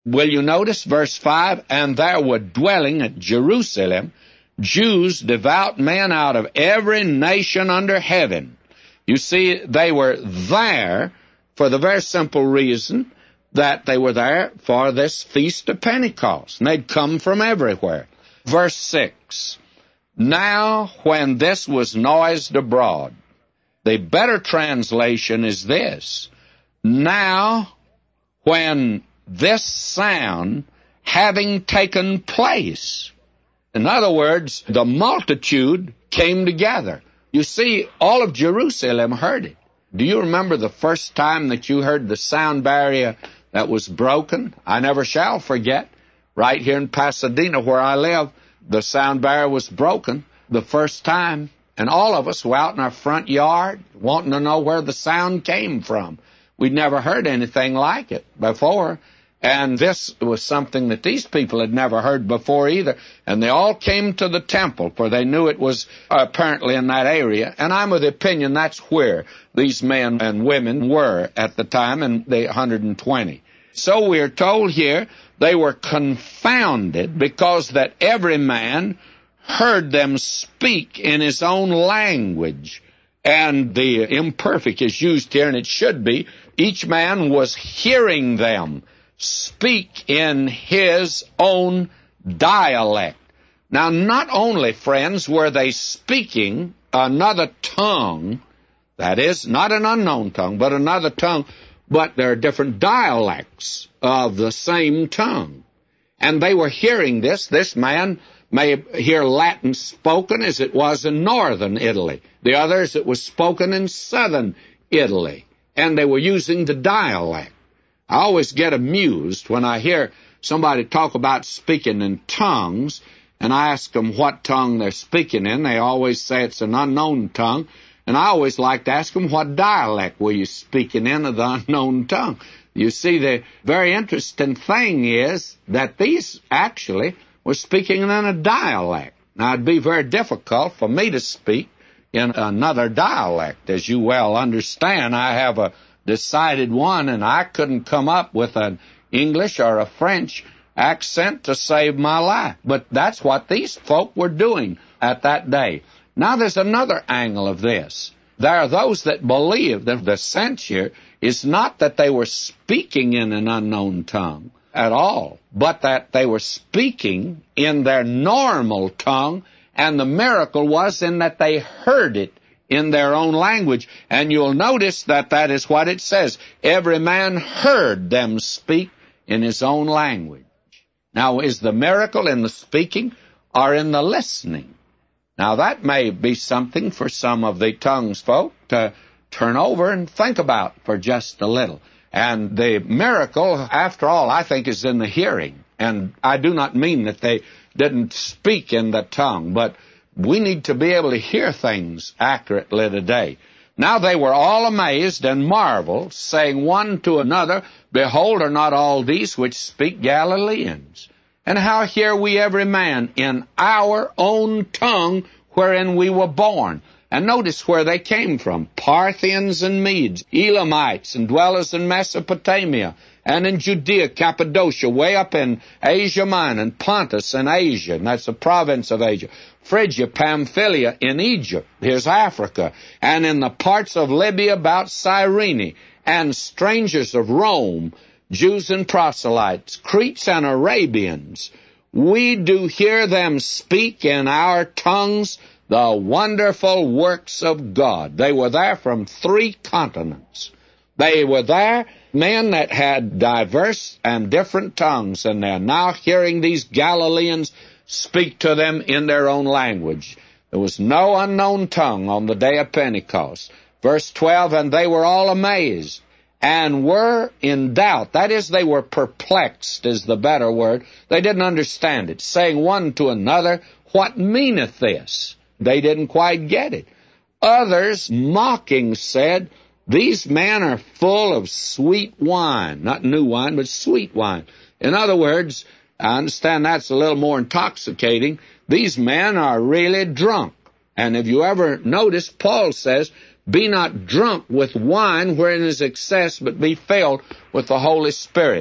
Will you notice verse 5? And there were dwelling at Jerusalem Jews, devout men out of every nation under heaven. You see, they were there for the very simple reason that they were there for this Feast of Pentecost, and they'd come from everywhere. Verse 6, now when this was noised abroad, the better translation is this, now when this sound having taken place. In other words, the multitude came together. You see, all of Jerusalem heard it. Do you remember the first time that you heard the sound barrier that was broken? I never shall forget. Right here in Pasadena, where I live, the sound barrier was broken the first time, and all of us were out in our front yard wanting to know where the sound came from. We'd never heard anything like it before, and this was something that these people had never heard before either. And they all came to the temple, for they knew it was apparently in that area. And I'm of the opinion that's where these men and women were at the time, in the 120. So we're told here they were confounded because that every man heard them speak in his own language. And the imperfect is used here, and it should be. Each man was hearing them speak in his own dialect. Now, not only, friends, were they speaking another tongue, that is, not an unknown tongue, but another tongue, but there are different dialects of the same tongue. And they were hearing this. This man may hear Latin spoken as it was in northern Italy. The others, it was spoken in southern Italy. And they were using the dialect. I always get amused when I hear somebody talk about speaking in tongues, and I ask them what tongue they're speaking in. They always say it's an unknown tongue, and I always like to ask them, what dialect were you speaking in of the unknown tongue? You see, the very interesting thing is that these actually were speaking in a dialect. Now, it'd be very difficult for me to speak in another dialect. As you well understand, I have a decided one, and I couldn't come up with an English or a French accent to save my life. But that's what these folk were doing at that day. Now there's another angle of this. There are those that believe that the sense here is not that they were speaking in an unknown tongue at all, but that they were speaking in their normal tongue, and the miracle was in that they heard it in their own language. And you'll notice that that is what it says. Every man heard them speak in his own language. Now, is the miracle in the speaking or in the listening? Now, that may be something for some of the tongues folk to turn over and think about for just a little. And the miracle, after all, I think is in the hearing. And I do not mean that they didn't speak in the tongue, but we need to be able to hear things accurately today. Now they were all amazed and marveled, saying one to another, Behold, are not all these which speak Galileans? And how hear we every man in our own tongue wherein we were born? And notice where they came from. Parthians and Medes, Elamites, and dwellers in Mesopotamia, and in Judea, Cappadocia, way up in Asia Minor, and Pontus and Asia, and that's the province of Asia. Phrygia, Pamphylia in Egypt, here's Africa, and in the parts of Libya about Cyrene, and strangers of Rome, Jews and proselytes, Cretes and Arabians. We do hear them speak in our tongues the wonderful works of God. They were there from 3 continents. They were there, men that had diverse and different tongues, and they're now hearing these Galileans speak to them in their own language. There was no unknown tongue on the day of Pentecost. Verse 12, and they were all amazed and were in doubt. That is, they were perplexed is the better word. They didn't understand it, saying one to another, What meaneth this? They didn't quite get it. Others, mocking, said, These men are full of sweet wine. Not new wine, but sweet wine. In other words, I understand that's a little more intoxicating. These men are really drunk. And have you ever noticed, Paul says, Be not drunk with wine wherein is excess, but be filled with the Holy Spirit.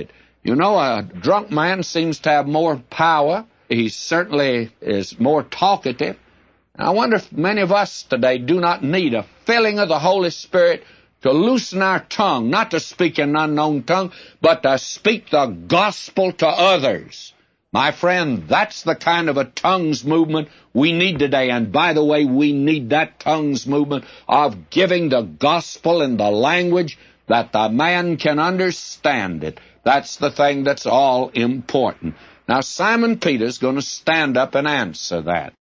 You know, a drunk man seems to have more power. He certainly is more talkative. I wonder if many of us today do not need a filling of the Holy Spirit to loosen our tongue, not to speak in an unknown tongue, but to speak the gospel to others. My friend, that's the kind of a tongues movement we need today. And by the way, we need that tongues movement of giving the gospel in the language that the man can understand it. That's the thing that's all important. Now, Simon Peter's going to stand up and answer that.